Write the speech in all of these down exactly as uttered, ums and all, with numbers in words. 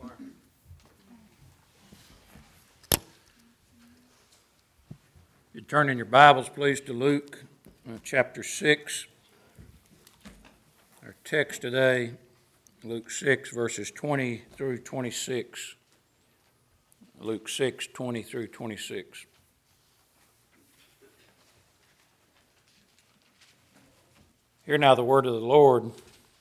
You turn in your Bibles, please, to Luke uh, chapter six. Our text today, Luke six, verses twenty through twenty-six. Luke six, twenty through twenty-six. Hear now the word of the Lord.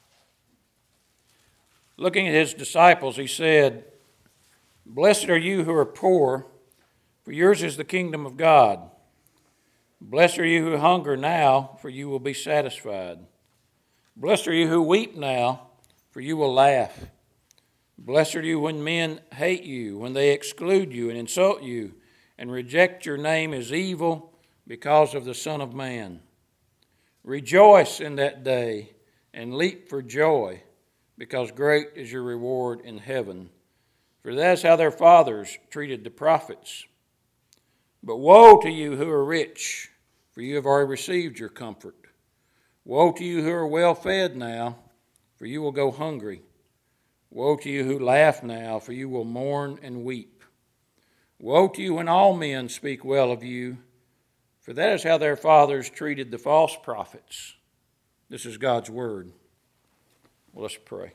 Looking at his disciples, he said, "Blessed are you who are poor, for yours is the kingdom of God. Blessed are you who hunger now, for you will be satisfied. Blessed are you who weep now, for you will laugh. Blessed are you when men hate you, when they exclude you and insult you, and reject your name as evil because of the Son of Man. Rejoice in that day and leap for joy, because great is your reward in heaven. For that is how their fathers treated the prophets. But woe to you who are rich, for you have already received your comfort. Woe to you who are well fed now, for you will go hungry. Woe to you who laugh now, for you will mourn and weep. Woe to you when all men speak well of you, for that is how their fathers treated the false prophets." This is God's word. Well, let's pray.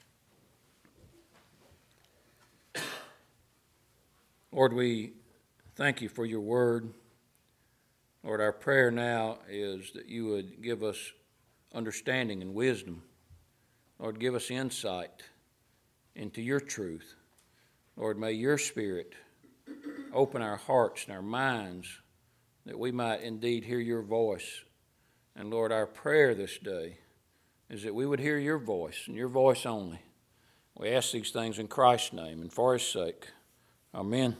Lord, we thank you for your word. Lord, our prayer now is that you would give us understanding and wisdom. Lord, give us insight into your truth. Lord, may your Spirit open our hearts and our minds that we might indeed hear your voice. And Lord, our prayer this day is that we would hear your voice and your voice only. We ask these things in Christ's name and for his sake. Amen.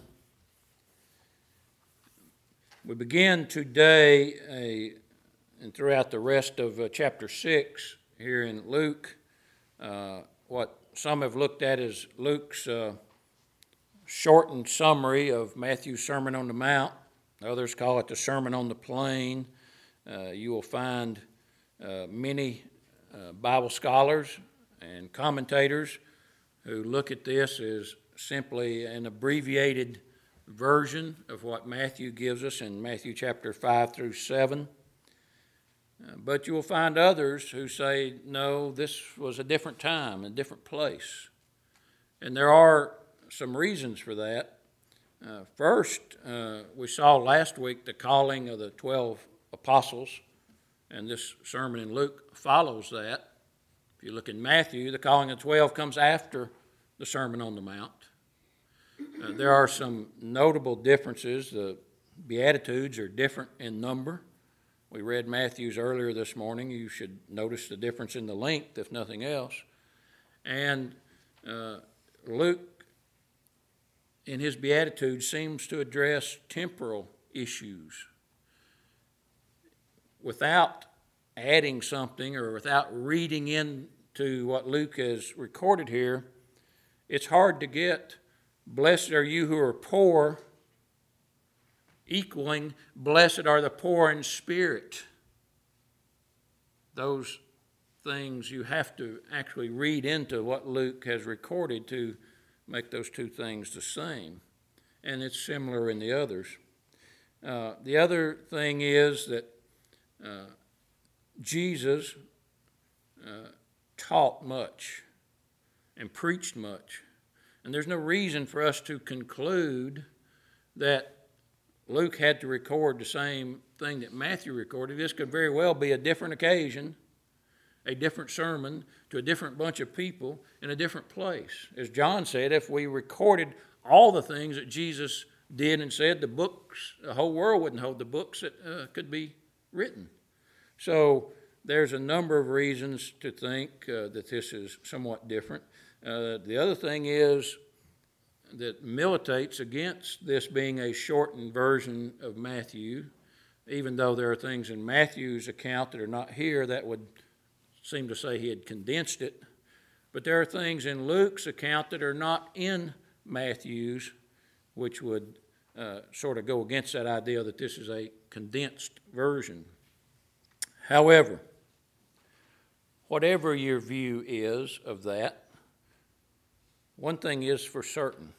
We begin today, a, and throughout the rest of uh, chapter six here in Luke, uh, what some have looked at as Luke's uh, shortened summary of Matthew's Sermon on the Mount. Others call it the Sermon on the Plain. Uh, you will find uh, many uh, Bible scholars and commentators who look at this as simply an abbreviated version of what Matthew gives us in Matthew chapter five through seven. Uh, but you will find others who say, no, this was a different time, a different place. And there are some reasons for that. Uh, first, uh, we saw last week the calling of the twelve apostles, and this sermon in Luke follows that. If you look in Matthew, the calling of twelve comes after the Sermon on the Mount. Uh, there are some notable differences. The Beatitudes are different in number. We read Matthew's earlier this morning. You should notice the difference in the length, if nothing else. And uh, Luke, in his Beatitudes, seems to address temporal issues without adding something or without reading into what Luke has recorded here. It's hard to get "Blessed are you who are poor" equaling "Blessed are the poor in spirit." Those things you have to actually read into what Luke has recorded to make those two things the same. And it's similar in the others. Uh, the other thing is that uh, Jesus uh, taught much and preached much. And there's no reason for us to conclude that Luke had to record the same thing that Matthew recorded. This could very well be a different occasion, a different sermon to a different bunch of people in a different place. As John said, if we recorded all the things that Jesus did and said, the books, the whole world wouldn't hold the books that uh, could be written. So there's a number of reasons to think uh, that this is somewhat different. Uh, the other thing is that militates against this being a shortened version of Matthew, even though there are things in Matthew's account that are not here that would seem to say he had condensed it. But there are things in Luke's account that are not in Matthew's, which would uh, sort of go against that idea that this is a condensed version. However, whatever your view is of that, one thing is for certain.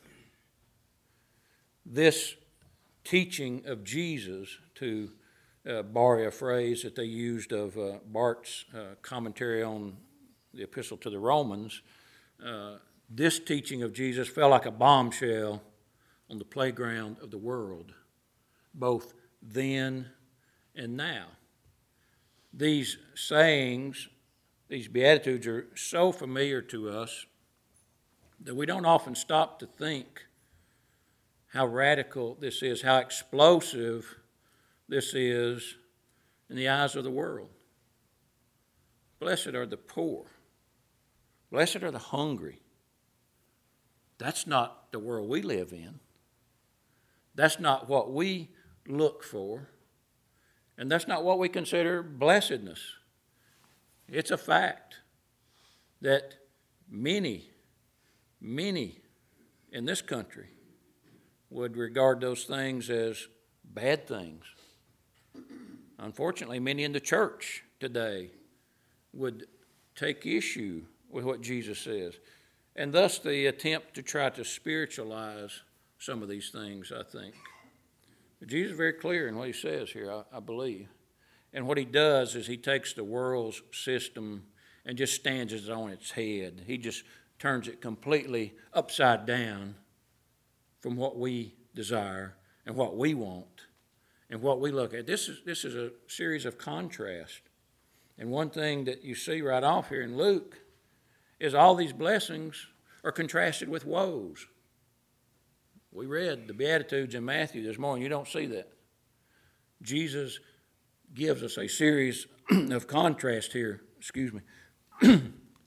This teaching of Jesus, to uh, borrow a phrase that they used of uh, Barth's uh, commentary on the Epistle to the Romans, uh, this teaching of Jesus fell like a bombshell on the playground of the world, both then and now. These sayings, these Beatitudes are so familiar to us that we don't often stop to think how radical this is, how explosive this is in the eyes of the world. Blessed are the poor. Blessed are the hungry. That's not the world we live in. That's not what we look for. And that's not what we consider blessedness. It's a fact that many, many in this country would regard those things as bad things. Unfortunately, many in the church today would take issue with what Jesus says, and thus the attempt to try to spiritualize some of these things, I think. But Jesus is very clear in what he says here, I, I believe. And what he does is he takes the world's system and just stands it on its head. He just turns it completely upside down from what we desire and what we want and what we look at. This is, this is a series of contrast. And one thing that you see right off here in Luke is all these blessings are contrasted with woes. We read the Beatitudes in Matthew this morning. You don't see that. Jesus gives us a series of contrast here. Excuse me.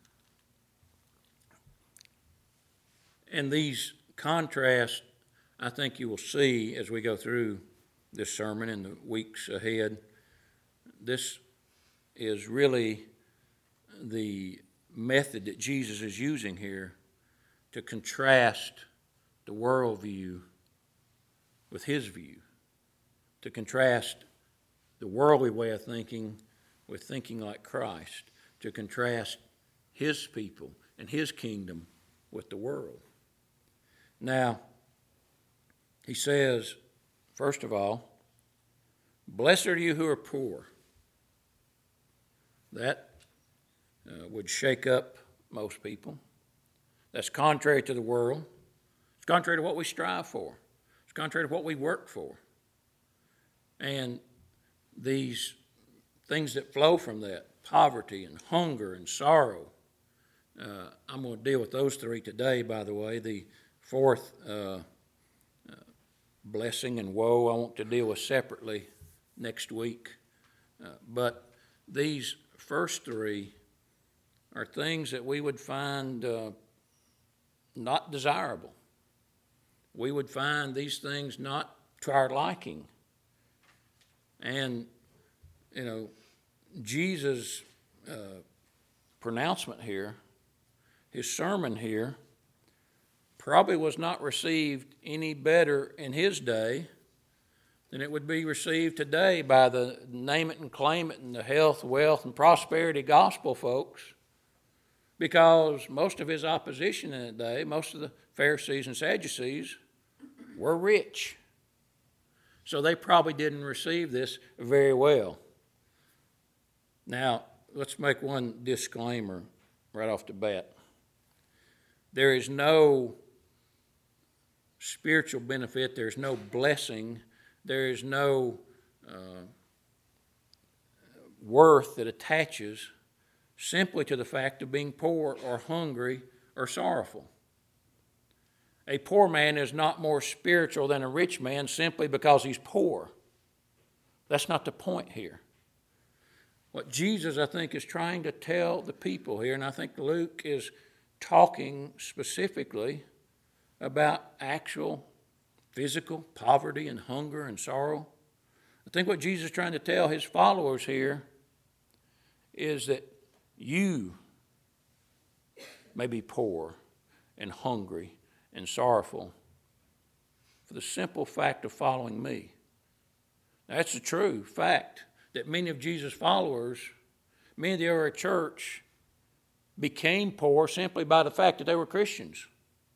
And these contrasts, I think you will see as we go through this sermon in the weeks ahead. This is really the method that Jesus is using here to contrast the worldview with his view, to contrast the worldly way of thinking with thinking like Christ, to contrast his people and his kingdom with the world. Now, he says, first of all, blessed are you who are poor. That uh, would shake up most people. That's contrary to the world. It's contrary to what we strive for. It's contrary to what we work for. And these things that flow from that, poverty and hunger and sorrow, uh, I'm going to deal with those three today, by the way. The fourth uh, uh, blessing and woe I want to deal with separately next week. Uh, but these first three are things that we would find uh, not desirable. We would find these things not to our liking. And, you know, Jesus' uh, pronouncement here, his sermon here, probably was not received any better in his day than it would be received today by the name it and claim it and the health, wealth, and prosperity gospel folks, because most of his opposition in that day, most of the Pharisees and Sadducees, were rich. So they probably didn't receive this very well. Now, let's make one disclaimer right off the bat. There is no spiritual benefit, there's no blessing, there is no uh, worth that attaches simply to the fact of being poor or hungry or sorrowful. A poor man is not more spiritual than a rich man simply because he's poor. That's not the point here. What Jesus, I think, is trying to tell the people here, and I think Luke is talking specifically about actual physical poverty and hunger and sorrow. I think what Jesus is trying to tell his followers here is that you may be poor and hungry and sorrowful for the simple fact of following me. Now, that's a true fact that many of Jesus' followers, many of the early church, became poor simply by the fact that they were Christians.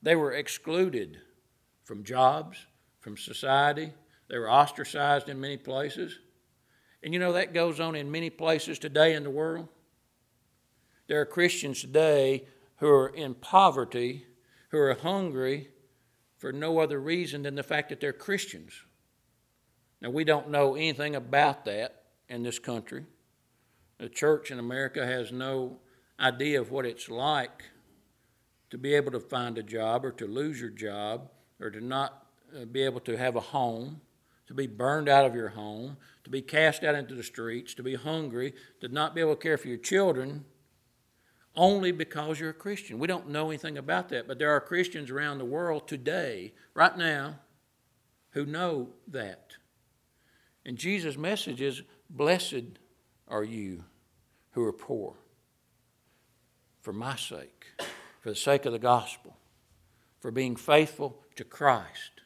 They were excluded from jobs, from society. They were ostracized in many places. And you know, that goes on in many places today in the world. There are Christians today who are in poverty, who are hungry for no other reason than the fact that they're Christians. Now, we don't know anything about that in this country. The church in America has no idea of what it's like to be able to find a job or to lose your job or to not be able to have a home, to be burned out of your home, to be cast out into the streets, to be hungry, to not be able to care for your children only because you're a Christian. We don't know anything about that, but there are Christians around the world today, right now, who know that. And Jesus' message is, blessed are you who are poor, for my sake, for the sake of the gospel, for being faithful to Christ.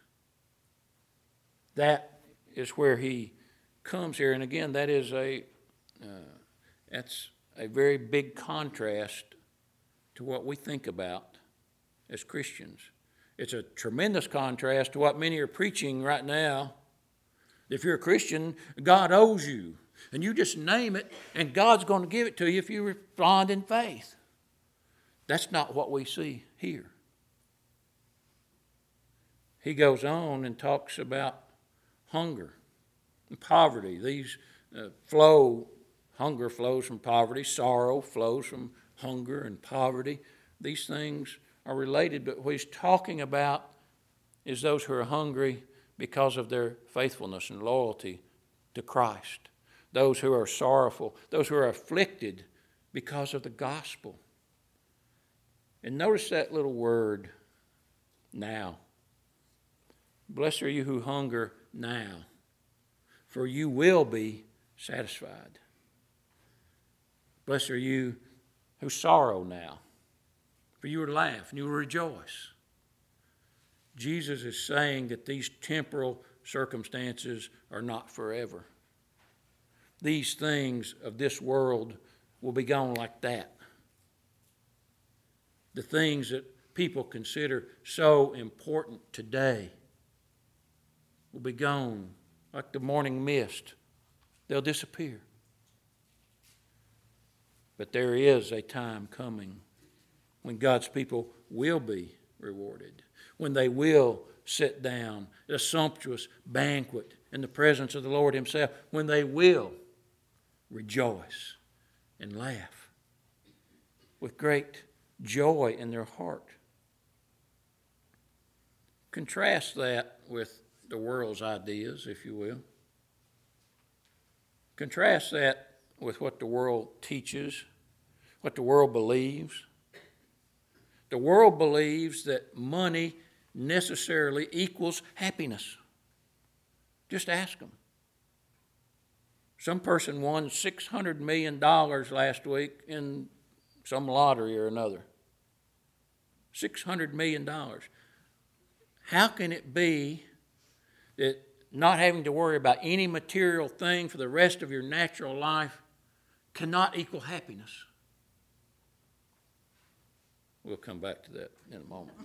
That is where he comes here. And again, that is a, uh, that's a very big contrast to what we think about as Christians. It's a tremendous contrast to what many are preaching right now. If you're a Christian, God owes you. And you just name it, and God's going to give it to you if you respond in faith. That's not what we see here. He goes on and talks about hunger and poverty. These uh, flow, hunger flows from poverty, sorrow flows from hunger and poverty. These things are related, but what he's talking about is those who are hungry because of their faithfulness and loyalty to Christ. Those who are sorrowful, those who are afflicted because of the gospel. And notice that little word, now. Blessed are you who hunger now, for you will be satisfied. Blessed are you who sorrow now, for you will laugh and you will rejoice. Jesus is saying that these temporal circumstances are not forever. These things of this world will be gone like that. The things that people consider so important today will be gone like the morning mist. They'll disappear. But there is a time coming when God's people will be rewarded, when they will sit down at a sumptuous banquet in the presence of the Lord himself, when they will rejoice and laugh with great joy in their heart. Contrast that with the world's ideas, if you will. Contrast that with what the world teaches, what the world believes. The world believes that money necessarily equals happiness. Just ask them. Some person won six hundred million dollars last week in some lottery or another. six hundred million dollars. How can it be that not having to worry about any material thing for the rest of your natural life cannot equal happiness? We'll come back to that in a moment.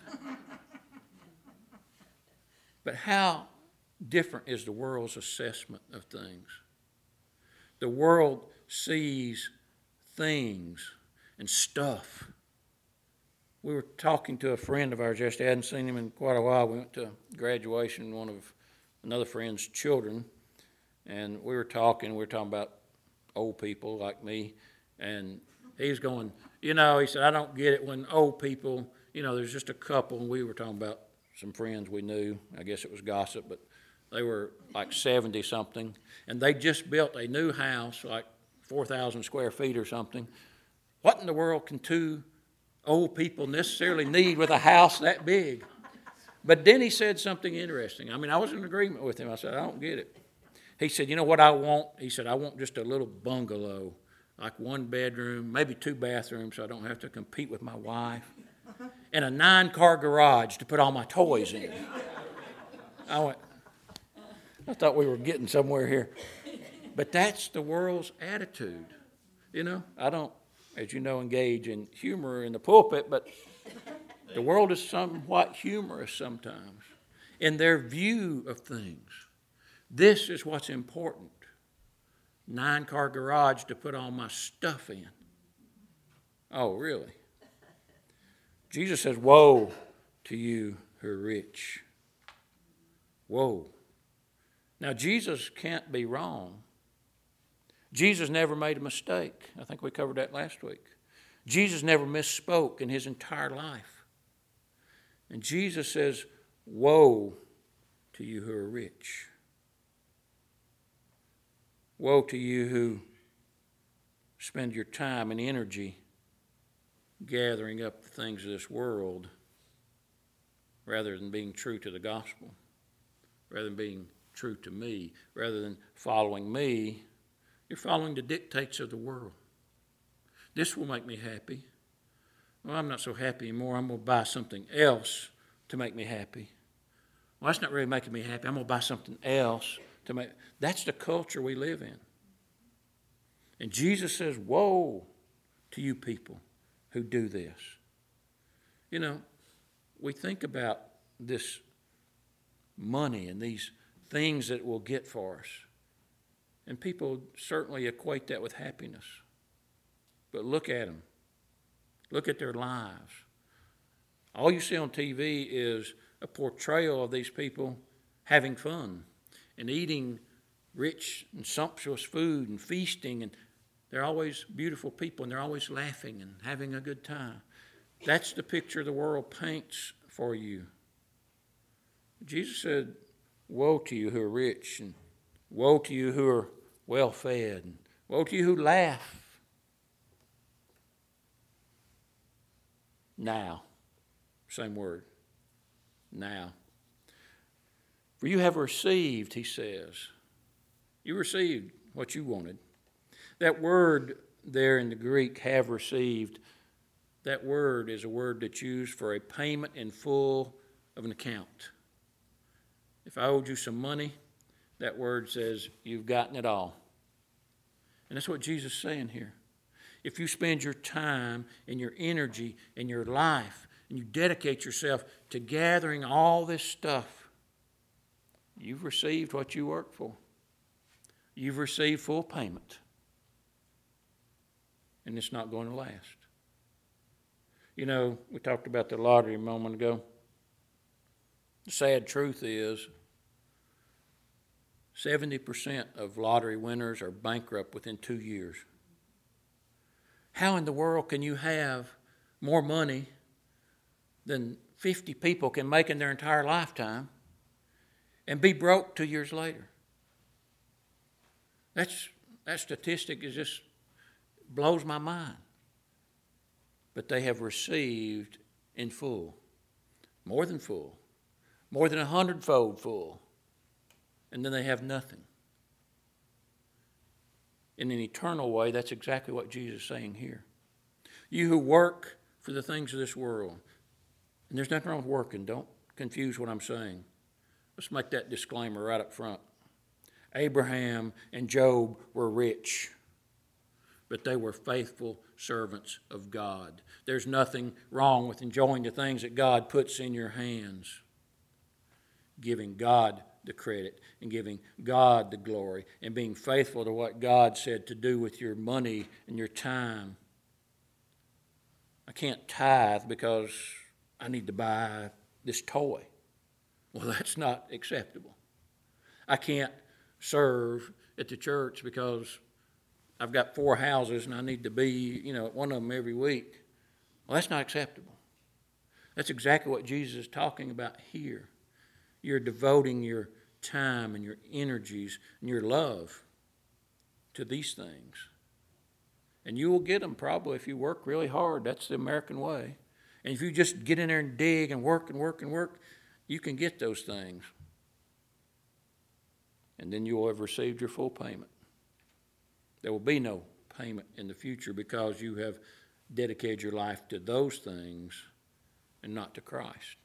But how different is the world's assessment of things? The world sees things and stuff. We were talking to a friend of ours yesterday. I hadn't seen him in quite a while. We went to graduation, one of another friend's children, and we were talking. We were talking about old people like me, and he was going, you know, he said, I don't get it when old people, you know, there's just a couple, and we were talking about some friends we knew. I guess it was gossip, but they were like seventy-something, and they just built a new house, like four thousand square feet or something. What in the world can two old people necessarily need with a house that big? But then he said something interesting. I mean, I was in agreement with him. I said, I don't get it. He said, you know what I want? He said, I want just a little bungalow, like one bedroom, maybe two bathrooms, so I don't have to compete with my wife, and a nine-car garage to put all my toys in. I went, I thought we were getting somewhere here. But that's the world's attitude. You know, I don't, as you know, engage in humor in the pulpit, but The world is somewhat humorous sometimes in their view of things. This is what's important. Nine-car garage to put all my stuff in. Oh, really? Jesus says, woe to you who are rich. Woe. Now, Jesus can't be wrong. Jesus never made a mistake. I think we covered that last week. Jesus never misspoke in his entire life. And Jesus says, woe to you who are rich. Woe to you who spend your time and energy gathering up the things of this world rather than being true to the gospel, rather than being true to me, rather than following me. You're following the dictates of the world. This will make me happy. Well, I'm not so happy anymore. I'm going to buy something else to make me happy. Well, that's not really making me happy. I'm going to buy something else to make. That's the culture we live in. And Jesus says, woe to you people who do this. You know, we think about this money and these things that it will get for us. And people certainly equate that with happiness. But look at them. Look at their lives. All you see on T V is a portrayal of these people having fun and eating rich and sumptuous food and feasting, and they're always beautiful people and they're always laughing and having a good time. That's the picture the world paints for you. Jesus said, woe to you who are rich, and woe to you who are well fed, and woe to you who laugh. Now, same word, now. For you have received, he says. You received what you wanted. That word there in the Greek, have received, that word is a word that's used for a payment in full of an account. If I owed you some money, that word says you've gotten it all. And that's what Jesus is saying here. If you spend your time and your energy and your life and you dedicate yourself to gathering all this stuff, you've received what you worked for. You've received full payment. And it's not going to last. You know, we talked about the lottery a moment ago. The sad truth is seventy percent of lottery winners are bankrupt within two years. How in the world can you have more money than fifty people can make in their entire lifetime and be broke two years later? That's, that statistic is just blows my mind. But they have received in full, more than full, more than a hundredfold full, and then they have nothing. In an eternal way, that's exactly what Jesus is saying here. You who work for the things of this world, and there's nothing wrong with working, don't confuse what I'm saying. Let's make that disclaimer right up front. Abraham and Job were rich, but they were faithful servants of God. There's nothing wrong with enjoying the things that God puts in your hands, giving God the credit and giving God the glory and being faithful to what God said to do with your money and your time. I can't tithe because I need to buy this toy. Well, that's not acceptable. I can't serve at the church because I've got four houses and I need to be, you know, at one of them every week. Well, that's not acceptable. That's exactly what Jesus is talking about here. You're devoting your time and your energies and your love to these things. And you will get them probably if you work really hard. That's the American way. And if you just get in there and dig and work and work and work, you can get those things. And then you will have received your full payment. There will be no payment in the future because you have dedicated your life to those things and not to Christ.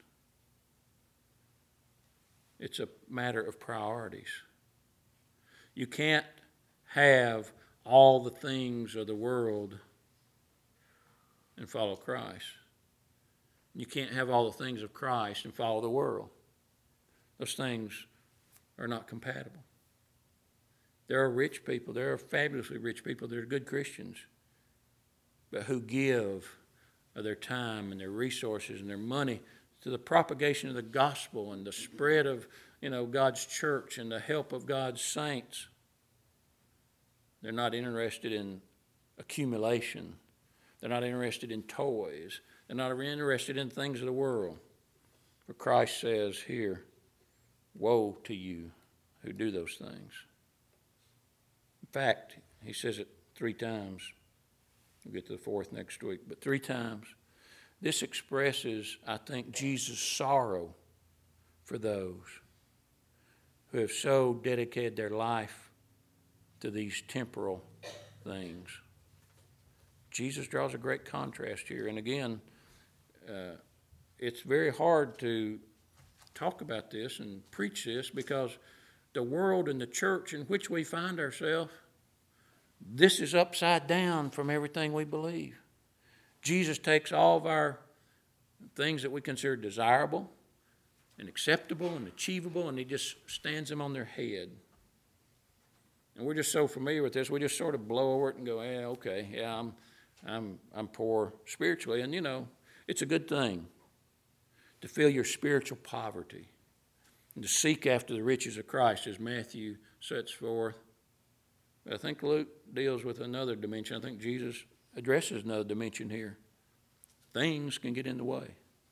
It's a matter of priorities. You can't have all the things of the world and follow Christ. You can't have all the things of Christ and follow the world. Those things are not compatible. There are rich people, there are fabulously rich people, there are good Christians, but who give of their time and their resources and their money to the propagation of the gospel and the spread of, you know, God's church and the help of God's saints. They're not interested in accumulation. They're not interested in toys. They're not interested in things of the world. For Christ says here, woe to you who do those things. In fact, he says it three times. We'll get to the fourth next week, but three times. This expresses, I think, Jesus' sorrow for those who have so dedicated their life to these temporal things. Jesus draws a great contrast here. And again, uh, it's very hard to talk about this and preach this because the world and the church in which we find ourselves, this is upside down from everything we believe. Jesus takes all of our things that we consider desirable and acceptable and achievable, and he just stands them on their head. And we're just so familiar with this, we just sort of blow over it and go, yeah, okay, yeah, I'm, I'm, I'm poor spiritually. And, you know, it's a good thing to feel your spiritual poverty and to seek after the riches of Christ, as Matthew sets forth. But I think Luke deals with another dimension. I think Jesus addresses another dimension here. Things can get in the way.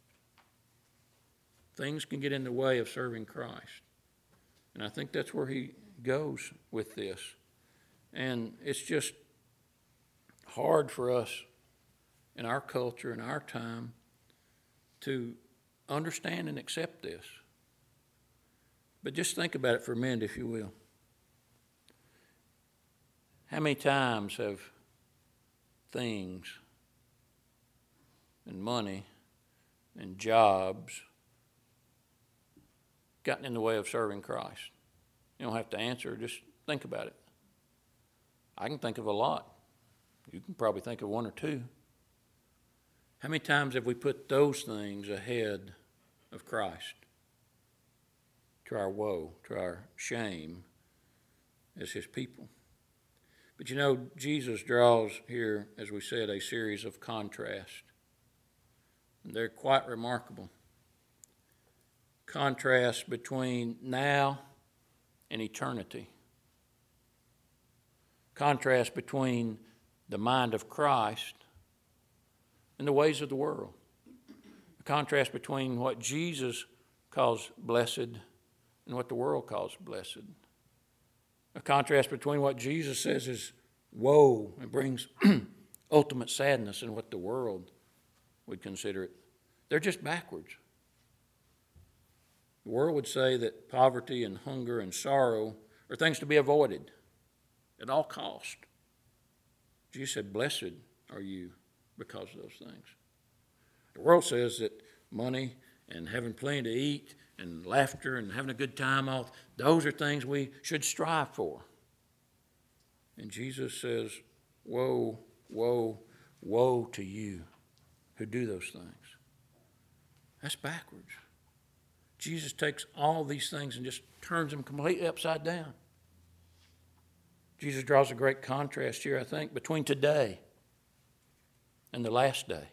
Things can get in the way of serving Christ. And I think that's where he goes with this. And it's just hard for us in our culture, in our time, to understand and accept this. But just think about it for a minute, if you will. How many times have things and money and jobs gotten in the way of serving Christ? You don't have to answer, just think about it. I can think of a lot. You can probably think of one or two. How many times have we put those things ahead of Christ? To our woe, to our shame as his people. But you know, Jesus draws here, as we said, a series of contrasts. And they're quite remarkable. Contrast between now and eternity. Contrast between the mind of Christ and the ways of the world. A contrast between what Jesus calls blessed and what the world calls blessed. A contrast between what Jesus says is woe and brings ultimate sadness and what the world would consider it. They're just backwards. The world would say that poverty and hunger and sorrow are things to be avoided at all cost. Jesus said, blessed are you because of those things. The world says that money and having plenty to eat and laughter and having a good time, all those are things we should strive for. And Jesus says, woe, woe, woe to you who do those things. That's backwards. Jesus takes all these things and just turns them completely upside down. Jesus draws a great contrast here, I think, between today and the last day.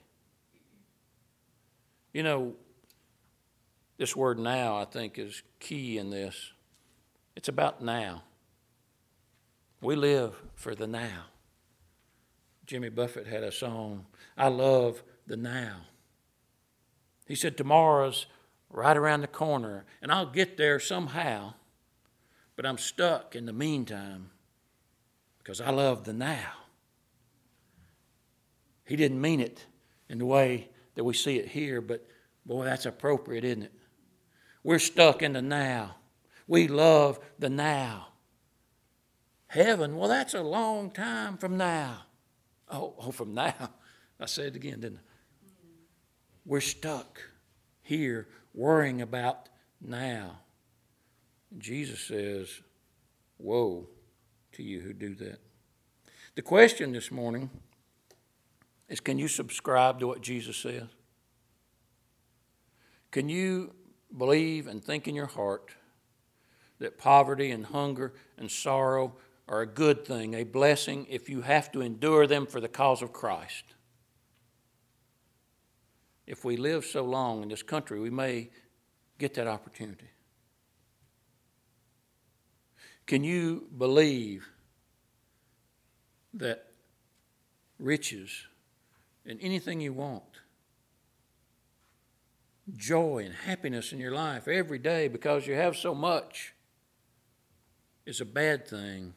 You know, this word now, I think, is key in this. It's about now. We live for the now. Jimmy Buffett had a song, I love the now. He said, tomorrow's right around the corner, and I'll get there somehow, but I'm stuck in the meantime because I love the now. He didn't mean it in the way that we see it here, but boy, that's appropriate, isn't it? We're stuck in the now. We love the now. Heaven, well, that's a long time from now. Oh, oh, from now. I said it again, didn't I? We're stuck here worrying about now. And Jesus says, woe to you who do that. The question this morning is, can you subscribe to what Jesus says? Can you believe and think in your heart that poverty and hunger and sorrow are a good thing, a blessing, if you have to endure them for the cause of Christ? If we live so long in this country, we may get that opportunity. Can you believe that riches and anything you want, joy and happiness in your life every day because you have so much, is a bad thing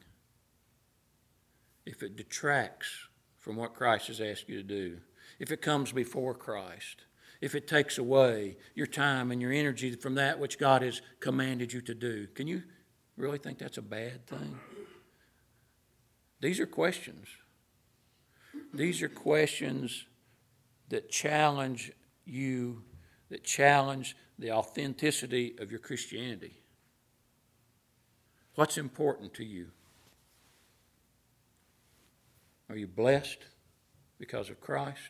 if it detracts from what Christ has asked you to do, if it comes before Christ, if it takes away your time and your energy from that which God has commanded you to do? Can you really think that's a bad thing? These are questions. These are questions that challenge you, that challenge the authenticity of your Christianity. What's important to you? Are you blessed because of Christ?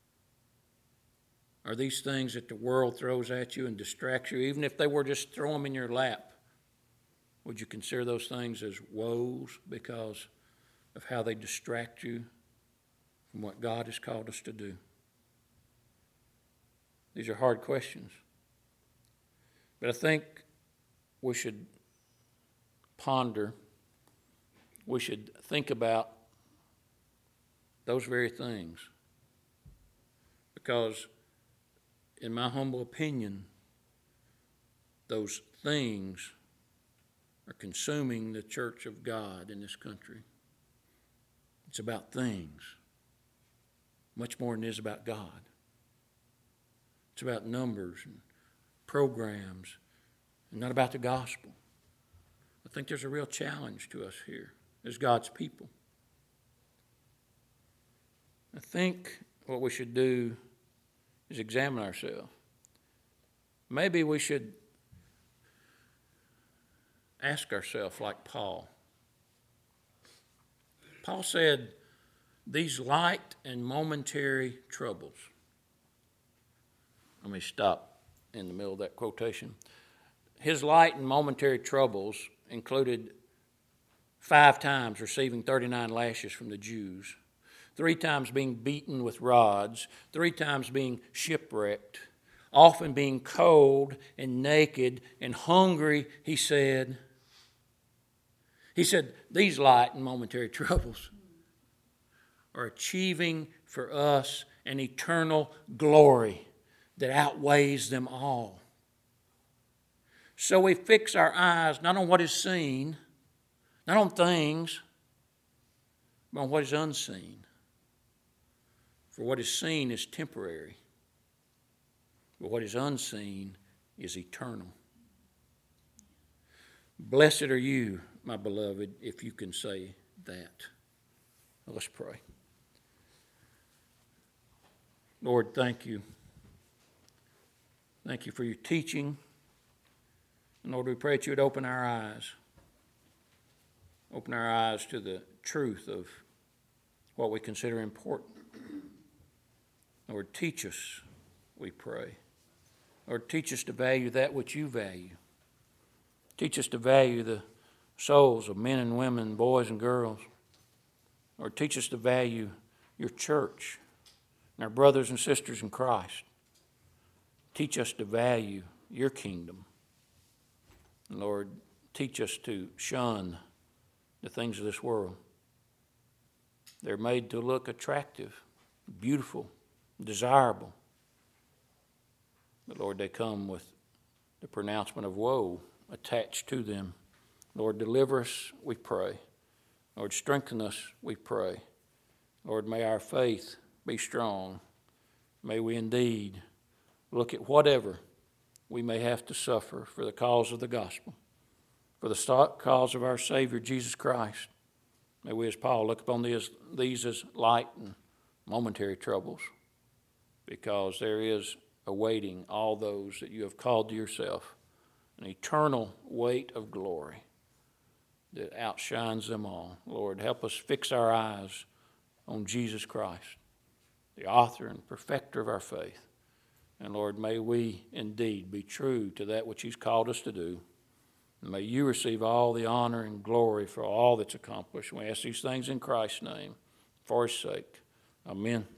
Are these things that the world throws at you and distracts you, even if they were just throw them in your lap, would you consider those things as woes because of how they distract you from what God has called us to do? These are hard questions. But I think we should ponder, we should think about those very things. Because, in my humble opinion, those things are consuming the church of God in this country. It's about things, much more than it is about God. It's about numbers and programs, and not about the gospel. I think there's a real challenge to us here as God's people. I think what we should do is examine ourselves. Maybe we should ask ourselves like Paul. Paul said, these light and momentary troubles. Let me stop in the middle of that quotation. His light and momentary troubles included five times receiving thirty-nine lashes from the Jews, three times being beaten with rods, three times being shipwrecked, often being cold and naked and hungry, he said. He said, these light and momentary troubles are achieving for us an eternal glory that outweighs them all. So we fix our eyes not on what is seen, not on things, but on what is unseen. For what is seen is temporary, but what is unseen is eternal. Blessed are you, my beloved, if you can say that. Let's pray. Lord, thank you. Thank you for your teaching. And Lord, we pray that you would open our eyes. Open our eyes to the truth of what we consider important. Lord, teach us, we pray. Lord, teach us to value that which you value. Teach us to value the souls of men and women, boys and girls. Lord, teach us to value your church and our brothers and sisters in Christ. Teach us to value your kingdom. And Lord, teach us to shun the things of this world. They're made to look attractive, beautiful, desirable. But Lord, they come with the pronouncement of woe attached to them. Lord, deliver us, we pray. Lord, strengthen us, we pray. Lord, may our faith be strong. May we indeed look at whatever we may have to suffer for the cause of the gospel, for the cause of our Savior, Jesus Christ. May we, as Paul, look upon these, these as light and momentary troubles, because there is awaiting all those that you have called to yourself an eternal weight of glory that outshines them all. Lord, help us fix our eyes on Jesus Christ, the author and perfecter of our faith. And Lord, may we indeed be true to that which He's called us to do. And may You receive all the honor and glory for all that's accomplished. We ask these things in Christ's name, for His sake. Amen.